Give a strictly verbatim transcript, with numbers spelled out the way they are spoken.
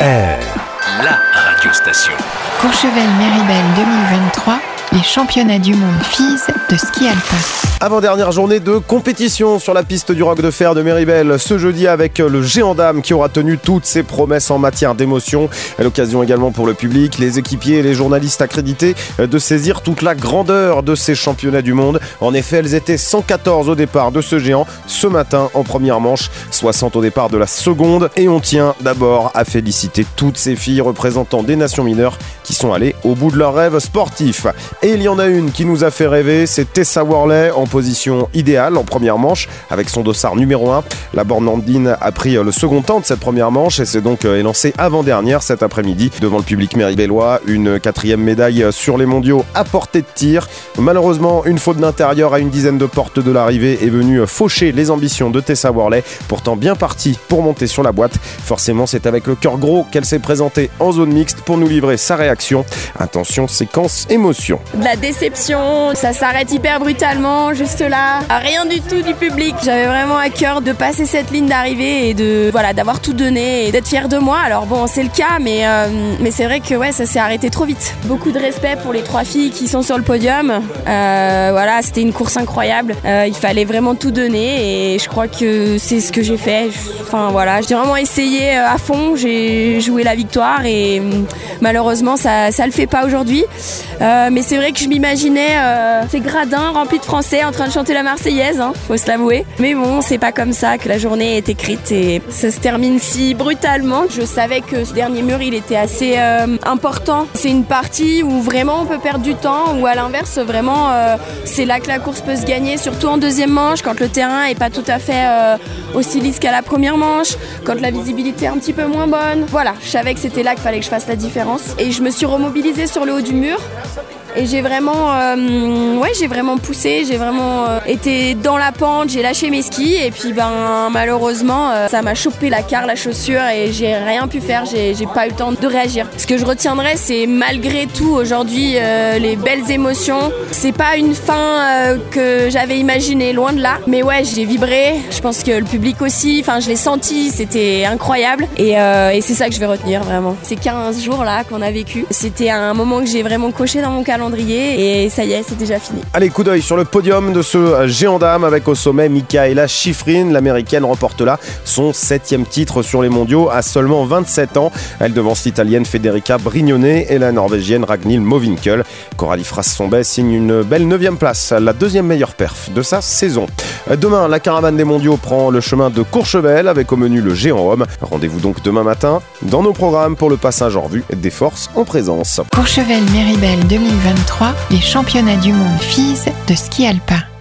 R, la radiostation. Courchevel-Méribel deux mille vingt-trois, les championnats du monde filles de ski alpin. Avant-dernière journée de compétition sur la piste du Roc de Fer de Méribel ce jeudi avec le géant dame qui aura tenu toutes ses promesses en matière d'émotion. L'occasion également pour le public, les équipiers et les journalistes accrédités de saisir toute la grandeur de ces championnats du monde. En effet, elles étaient cent quatorze au départ de ce géant ce matin en première manche, soixante au départ de la seconde. Et on tient d'abord à féliciter toutes ces filles représentant des nations mineures qui sont allées au bout de leur rêve sportif. Et il y en a une qui nous a fait rêver, c'est Tessa Worley en position idéale en première manche avec son dossard numéro un. La Bornandine a pris le second temps de cette première manche et s'est donc élancée avant-dernière cet après-midi devant le public méribellois. Une quatrième médaille sur les mondiaux à portée de tir. Malheureusement, une faute d'intérieur à une dizaine de portes de l'arrivée est venue faucher les ambitions de Tessa Worley, pourtant bien partie pour monter sur la boîte. Forcément, c'est avec le cœur gros qu'elle s'est présentée en zone mixte pour nous livrer sa réaction. Attention, séquence émotion. De la déception, ça s'arrête hyper brutalement, juste là, rien du tout du public. J'avais vraiment à cœur de passer cette ligne d'arrivée et de voilà d'avoir tout donné et d'être fière de moi. Alors bon, c'est le cas, mais euh, mais c'est vrai que ouais, ça s'est arrêté trop vite. Beaucoup de respect pour les trois filles qui sont sur le podium. Euh, voilà, c'était une course incroyable. Euh, il fallait vraiment tout donner et je crois que c'est ce que j'ai fait. Enfin voilà, j'ai vraiment essayé à fond. J'ai joué la victoire et malheureusement ça ça le fait pas aujourd'hui. Euh, mais c'est vrai que je m'imaginais euh, ces gradins remplis de Français en train de chanter la Marseillaise, hein, faut se l'avouer. Mais bon, c'est pas comme ça que la journée est écrite et ça se termine si brutalement. Je savais que ce dernier mur, il était assez euh, important. C'est une partie où vraiment on peut perdre du temps, ou à l'inverse, vraiment, euh, c'est là que la course peut se gagner, surtout en deuxième manche, quand le terrain est pas tout à fait euh, aussi lisse qu'à la première manche, quand la visibilité est un petit peu moins bonne. Voilà, je savais que c'était là qu'il fallait que je fasse la différence. Et je me suis remobilisée sur le haut du mur. Et j'ai vraiment, euh, ouais, j'ai vraiment poussé, j'ai vraiment euh, été dans la pente, j'ai lâché mes skis et puis ben malheureusement euh, ça m'a chopé la carre, la chaussure et j'ai rien pu faire, j'ai, j'ai pas eu le temps de réagir. Ce que je retiendrai, c'est malgré tout aujourd'hui euh, les belles émotions. C'est pas une fin euh, que j'avais imaginée, loin de là. Mais ouais, j'ai vibré. Je pense que le public aussi. Enfin, je l'ai senti, c'était incroyable et, euh, et c'est ça que je vais retenir vraiment. Ces quinze jours là qu'on a vécu, c'était un moment que j'ai vraiment coché dans mon calendrier. Et ça y est, c'est déjà fini. Allez, coup d'œil sur le podium de ce géant dame avec au sommet Mikaela Shiffrin. L'américaine remporte là son septième titre sur les mondiaux à seulement vingt-sept ans. Elle devance l'italienne Federica Brignone et la norvégienne Ragnhild Mowinckel. Coralie Frasse-Sombet signe une belle neuvième place, la deuxième meilleure perf de sa saison. Demain, la caravane des mondiaux prend le chemin de Courchevel avec au menu le géant homme. Rendez-vous donc demain matin dans nos programmes pour le passage en revue des forces en présence. Courchevel-Méribel deux mille vingt-trois, les championnats du monde filles de ski alpin.